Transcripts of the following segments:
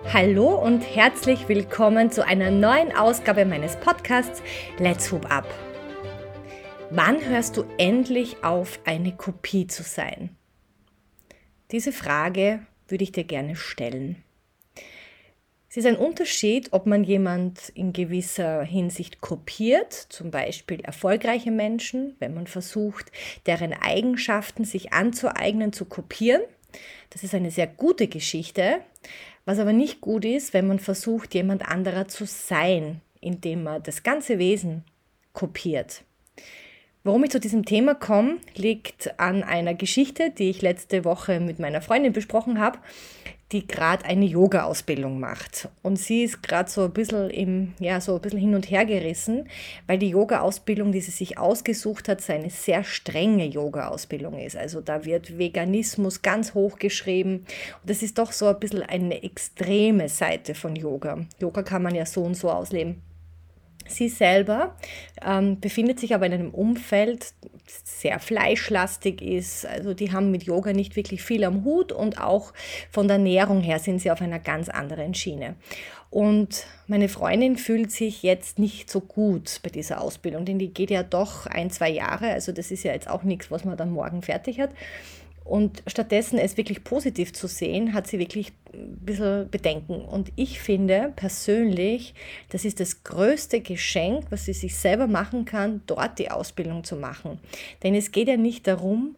Hallo und herzlich willkommen zu einer neuen Ausgabe meines Podcasts Let's Hoop Up. Wann hörst du endlich auf, eine Kopie zu sein? Diese Frage würde ich dir gerne stellen. Es ist ein Unterschied, ob man jemand in gewisser Hinsicht kopiert, zum Beispiel erfolgreiche Menschen, wenn man versucht, deren Eigenschaften sich anzueignen, zu kopieren. Das ist eine sehr gute Geschichte. Was aber nicht gut ist, wenn man versucht, jemand anderer zu sein, indem man das ganze Wesen kopiert. Warum ich zu diesem Thema komme, liegt an einer Geschichte, die ich letzte Woche mit meiner Freundin besprochen habe, die gerade eine Yoga-Ausbildung macht. Und sie ist gerade so ein bisschen hin und her gerissen, weil die Yoga-Ausbildung, die sie sich ausgesucht hat, so eine sehr strenge Yoga-Ausbildung ist. Also da wird Veganismus ganz hoch geschrieben. Und das ist doch so ein bisschen eine extreme Seite von Yoga. Yoga kann man ja so und so ausleben. Sie selber befindet sich aber in einem Umfeld, das sehr fleischlastig ist. Also die haben mit Yoga nicht wirklich viel am Hut und auch von der Ernährung her sind sie auf einer ganz anderen Schiene. Und meine Freundin fühlt sich jetzt nicht so gut bei dieser Ausbildung, denn die geht ja doch 1-2 Jahre. Also das ist ja jetzt auch nichts, was man dann morgen fertig hat. Und stattdessen es wirklich positiv zu sehen, hat sie wirklich ein bisschen Bedenken. Und ich finde persönlich, das ist das größte Geschenk, was sie sich selber machen kann, dort die Ausbildung zu machen. Denn es geht ja nicht darum,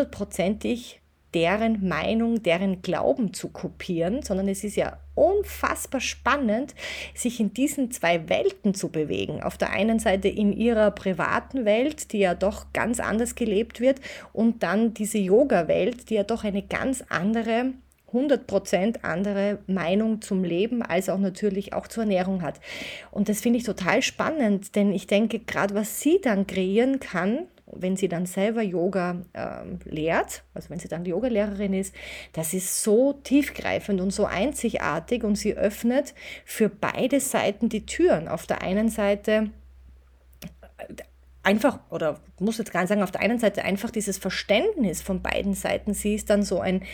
100%ig deren Meinung, deren Glauben zu kopieren, sondern es ist ja unfassbar spannend, sich in diesen zwei Welten zu bewegen. Auf der einen Seite in ihrer privaten Welt, die ja doch ganz anders gelebt wird, und dann diese Yoga-Welt, die ja doch eine ganz andere 100% andere Meinung zum Leben, als auch natürlich auch zur Ernährung hat. Und das finde ich total spannend, denn ich denke, gerade was sie dann kreieren kann, wenn sie dann selber Yoga lehrt, also wenn sie dann Yogalehrerin ist, das ist so tiefgreifend und so einzigartig und sie öffnet für beide Seiten die Türen. Auf der einen Seite einfach, oder muss jetzt gar nicht sagen, auf der einen Seite einfach dieses Verständnis von beiden Seiten. Sie ist dann so eine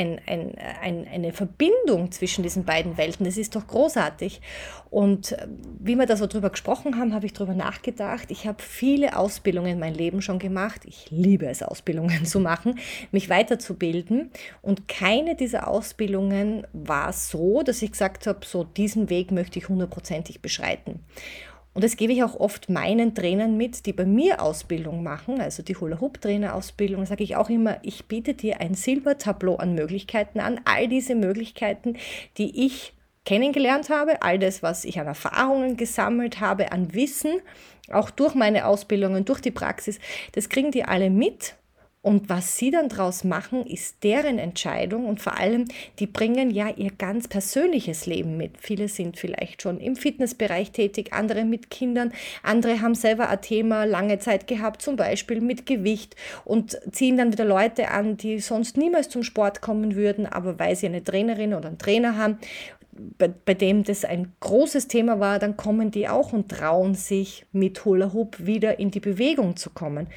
Verbindung zwischen diesen beiden Welten. Das ist doch großartig. Und wie wir da so drüber gesprochen haben, habe ich drüber nachgedacht. Ich habe viele Ausbildungen in meinem Leben schon gemacht. Ich liebe es, Ausbildungen zu machen, mich weiterzubilden. Und keine dieser Ausbildungen war so, dass ich gesagt habe, so diesen Weg möchte ich 100%ig beschreiten. Und das gebe ich auch oft meinen Trainern mit, die bei mir Ausbildung machen, also die Hula-Hoop-Trainer-Ausbildung, sage ich auch immer, ich biete dir ein Silbertableau an Möglichkeiten an, all diese Möglichkeiten, die ich kennengelernt habe, all das, was ich an Erfahrungen gesammelt habe, an Wissen, auch durch meine Ausbildungen, durch die Praxis, das kriegen die alle mit. Und was sie dann draus machen, ist deren Entscheidung und vor allem, die bringen ja ihr ganz persönliches Leben mit. Viele sind vielleicht schon im Fitnessbereich tätig, andere mit Kindern, andere haben selber ein Thema lange Zeit gehabt, zum Beispiel mit Gewicht und ziehen dann wieder Leute an, die sonst niemals zum Sport kommen würden, aber weil sie eine Trainerin oder einen Trainer haben, bei dem das ein großes Thema war, dann kommen die auch und trauen sich mit Hula Hoop wieder in die Bewegung zu kommen.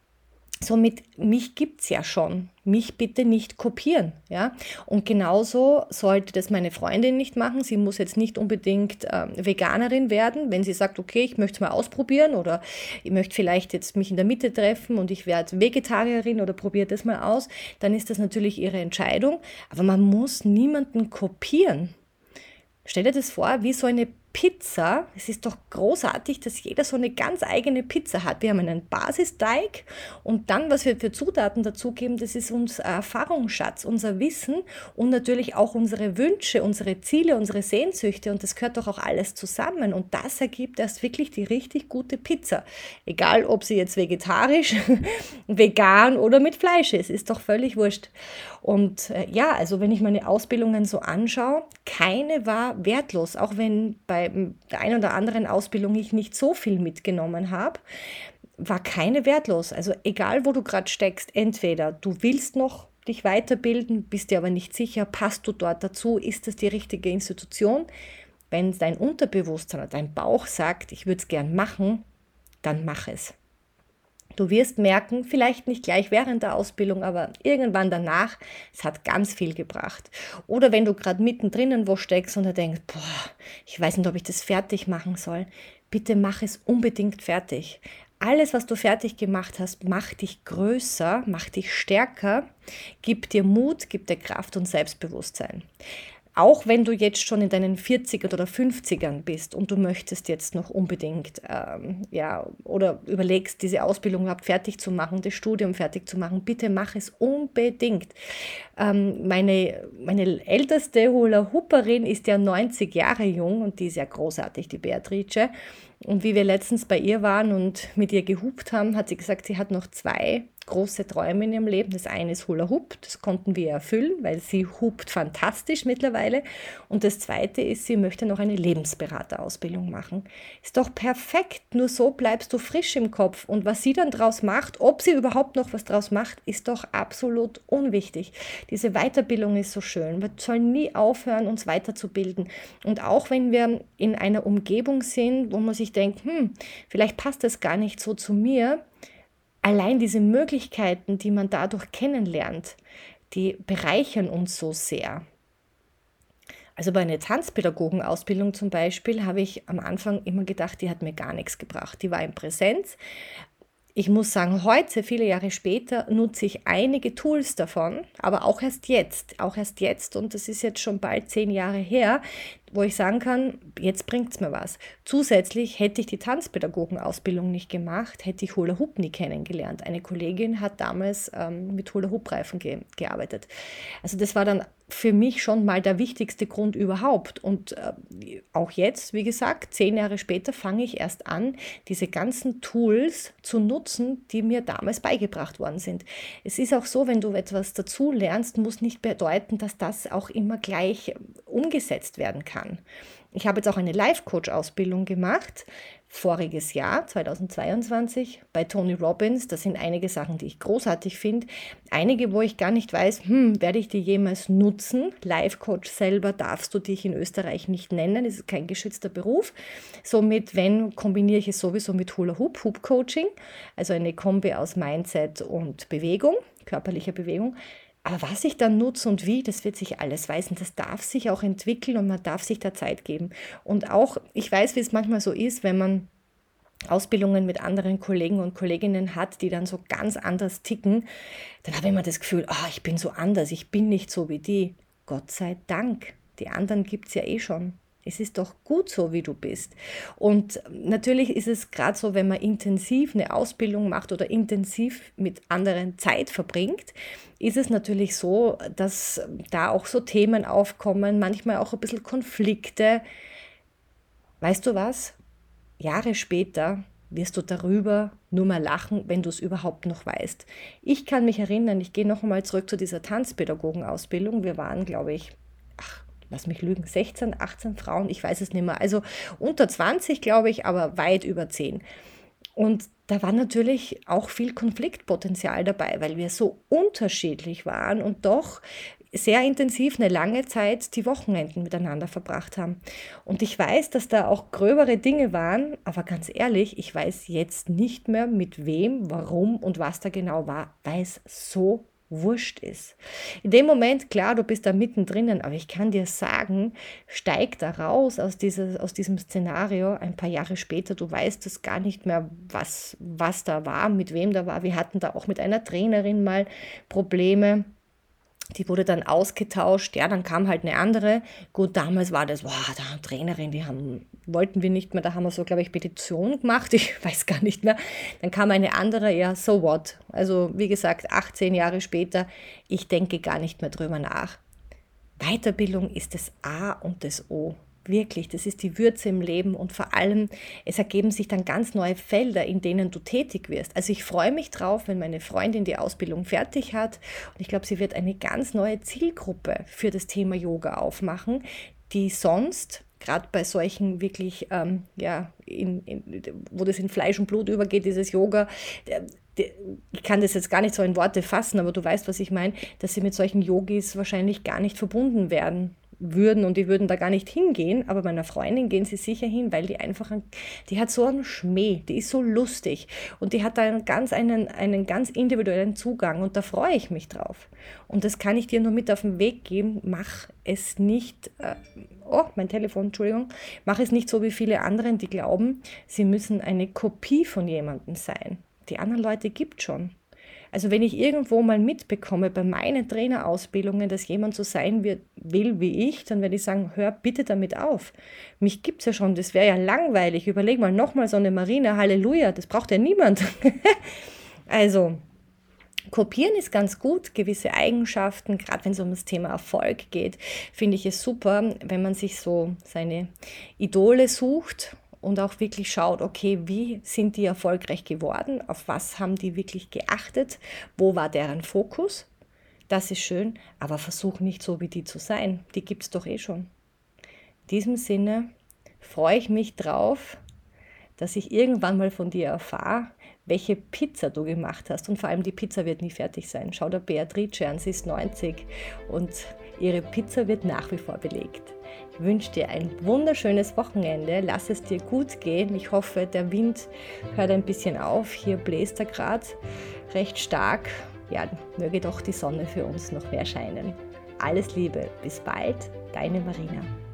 Somit, mich gibt es ja schon, mich bitte nicht kopieren. Ja? Und genauso sollte das meine Freundin nicht machen. Sie muss jetzt nicht unbedingt Veganerin werden, wenn sie sagt, okay, ich möchte es mal ausprobieren oder ich möchte vielleicht jetzt mich in der Mitte treffen und ich werde Vegetarierin oder probiere das mal aus, dann ist das natürlich ihre Entscheidung. Aber man muss niemanden kopieren. Stell dir das vor, wie so eine Pizza. Es ist doch großartig, dass jeder so eine ganz eigene Pizza hat. Wir haben einen Basisteig und dann, was wir für Zutaten dazugeben, das ist unser Erfahrungsschatz, unser Wissen und natürlich auch unsere Wünsche, unsere Ziele, unsere Sehnsüchte und das gehört doch auch alles zusammen und das ergibt erst wirklich die richtig gute Pizza. Egal, ob sie jetzt vegetarisch, vegan oder mit Fleisch ist doch völlig wurscht. Und also wenn ich meine Ausbildungen so anschaue, keine war wertlos, auch wenn bei der einen oder anderen Ausbildung ich nicht so viel mitgenommen habe, war keine wertlos. Also egal, wo du gerade steckst, entweder du willst noch dich weiterbilden, bist dir aber nicht sicher, passt du dort dazu, ist das die richtige Institution? Wenn dein Unterbewusstsein oder dein Bauch sagt, ich würde es gern machen, dann mach es. Du wirst merken, vielleicht nicht gleich während der Ausbildung, aber irgendwann danach, es hat ganz viel gebracht. Oder wenn du gerade mittendrin wo steckst und du denkst, boah, ich weiß nicht, ob ich das fertig machen soll, bitte mach es unbedingt fertig. Alles, was du fertig gemacht hast, macht dich größer, macht dich stärker, gibt dir Mut, gibt dir Kraft und Selbstbewusstsein. Auch wenn du jetzt schon in deinen 40ern oder 50ern bist und du möchtest jetzt noch unbedingt, oder überlegst, diese Ausbildung überhaupt fertig zu machen, das Studium fertig zu machen, bitte mach es unbedingt. Meine älteste Hula-Hooperin ist ja 90 Jahre jung und die ist ja großartig, die Beatrice. Und wie wir letztens bei ihr waren und mit ihr gehupt haben, hat sie gesagt, sie hat noch 2 große Träume in ihrem Leben. Das eine ist Hula Hoop, das konnten wir erfüllen, weil sie hupt fantastisch mittlerweile. Und das zweite ist, sie möchte noch eine Lebensberaterausbildung machen. Ist doch perfekt, nur so bleibst du frisch im Kopf. Und was sie dann draus macht, ob sie überhaupt noch was draus macht, ist doch absolut unwichtig. Diese Weiterbildung ist so schön. Wir sollen nie aufhören, uns weiterzubilden. Und auch wenn wir in einer Umgebung sind, wo man sich denkt, vielleicht passt das gar nicht so zu mir, allein diese Möglichkeiten, die man dadurch kennenlernt, die bereichern uns so sehr. Also bei einer Tanzpädagogenausbildung zum Beispiel habe ich am Anfang immer gedacht, die hat mir gar nichts gebracht. Die war in Präsenz. Ich muss sagen, heute, viele Jahre später, nutze ich einige Tools davon, aber auch erst jetzt, und das ist jetzt schon bald 10 Jahre her, wo ich sagen kann, jetzt bringt es mir was. Zusätzlich hätte ich die Tanzpädagogenausbildung nicht gemacht, hätte ich Hula Hoop nie kennengelernt. Eine Kollegin hat damals mit Hula Hoop Reifen gearbeitet. Also das war dann für mich schon mal der wichtigste Grund überhaupt. Und auch jetzt, wie gesagt, 10 Jahre später fange ich erst an, diese ganzen Tools zu nutzen, die mir damals beigebracht worden sind. Es ist auch so, wenn du etwas dazu lernst, muss nicht bedeuten, dass das auch immer gleich umgesetzt werden kann. Ich habe jetzt auch eine Life-Coach-Ausbildung gemacht, voriges Jahr, 2022, bei Tony Robbins. Das sind einige Sachen, die ich großartig finde. Einige, wo ich gar nicht weiß, werde ich die jemals nutzen? Life-Coach selber darfst du dich in Österreich nicht nennen, es ist kein geschützter Beruf. Somit, kombiniere ich es sowieso mit Hula Hoop, Hoop-Coaching, also eine Kombi aus Mindset und Bewegung, körperlicher Bewegung. Aber was ich dann nutze und wie, das wird sich alles weisen. Das darf sich auch entwickeln und man darf sich da Zeit geben. Und auch, ich weiß, wie es manchmal so ist, wenn man Ausbildungen mit anderen Kollegen und Kolleginnen hat, die dann so ganz anders ticken, dann habe ich immer das Gefühl, ich bin so anders, ich bin nicht so wie die. Gott sei Dank, die anderen gibt es ja eh schon. Es ist doch gut so, wie du bist. Und natürlich ist es gerade so, wenn man intensiv eine Ausbildung macht oder intensiv mit anderen Zeit verbringt, ist es natürlich so, dass da auch so Themen aufkommen, manchmal auch ein bisschen Konflikte. Weißt du was? Jahre später wirst du darüber nur mal lachen, wenn du es überhaupt noch weißt. Ich kann mich erinnern, ich gehe noch einmal zurück zu dieser Tanzpädagogenausbildung. Wir waren, glaube ich, lass mich lügen, 16, 18 Frauen, ich weiß es nicht mehr. Also unter 20, glaube ich, aber weit über 10. Und da war natürlich auch viel Konfliktpotenzial dabei, weil wir so unterschiedlich waren und doch sehr intensiv eine lange Zeit die Wochenenden miteinander verbracht haben. Und ich weiß, dass da auch gröbere Dinge waren, aber ganz ehrlich, ich weiß jetzt nicht mehr, mit wem, warum und was da genau war, weil es so wurscht ist. In dem Moment, klar, du bist da mittendrin, aber ich kann dir sagen, steig da raus aus diesem Szenario ein paar Jahre später, du weißt es gar nicht mehr, was da war, mit wem da war. Wir hatten da auch mit einer Trainerin mal Probleme. Die wurde dann ausgetauscht, ja, dann kam halt eine andere. Gut, damals war das, da eine Trainerin, wollten wir nicht mehr, da haben wir so, glaube ich, Petition gemacht, ich weiß gar nicht mehr. Dann kam eine andere, ja, so what? Also, wie gesagt, 18 Jahre später, ich denke gar nicht mehr drüber nach. Weiterbildung ist das A und das O. Wirklich, das ist die Würze im Leben und vor allem, es ergeben sich dann ganz neue Felder, in denen du tätig wirst. Also ich freue mich drauf, wenn meine Freundin die Ausbildung fertig hat und ich glaube, sie wird eine ganz neue Zielgruppe für das Thema Yoga aufmachen, die sonst, gerade bei solchen wirklich, wo das in Fleisch und Blut übergeht, dieses Yoga, ich kann das jetzt gar nicht so in Worte fassen, aber du weißt, was ich meine, dass sie mit solchen Yogis wahrscheinlich gar nicht verbunden werden. würden und die würden da gar nicht hingehen, aber meiner Freundin gehen sie sicher hin, weil die hat so einen Schmäh, die ist so lustig und die hat da einen ganz individuellen Zugang und da freue ich mich drauf. Und das kann ich dir nur mit auf den Weg geben, mach es nicht, mein Telefon, Entschuldigung, mach es nicht so wie viele anderen, die glauben, sie müssen eine Kopie von jemandem sein. Die anderen Leute gibt es schon. Also wenn ich irgendwo mal mitbekomme bei meinen Trainerausbildungen, dass jemand so sein will wie ich, dann werde ich sagen, hör bitte damit auf. Mich gibt es ja schon, das wäre ja langweilig. Überleg mal nochmal so eine Marina, Halleluja, das braucht ja niemand. Also kopieren ist ganz gut, gewisse Eigenschaften, gerade wenn es um das Thema Erfolg geht, finde ich es super, wenn man sich so seine Idole sucht und auch wirklich schaut, okay, wie sind die erfolgreich geworden, auf was haben die wirklich geachtet, wo war deren Fokus, das ist schön, aber versuch nicht so wie die zu sein, die gibt es doch eh schon. In diesem Sinne freue ich mich drauf, dass ich irgendwann mal von dir erfahre, welche Pizza du gemacht hast. Und vor allem die Pizza wird nie fertig sein. Schau der Beatrice an, sie ist 90 und ihre Pizza wird nach wie vor belegt. Ich wünsche dir ein wunderschönes Wochenende. Lass es dir gut gehen. Ich hoffe, der Wind hört ein bisschen auf. Hier bläst er gerade recht stark. Ja, möge doch die Sonne für uns noch mehr scheinen. Alles Liebe. Bis bald. Deine Marina.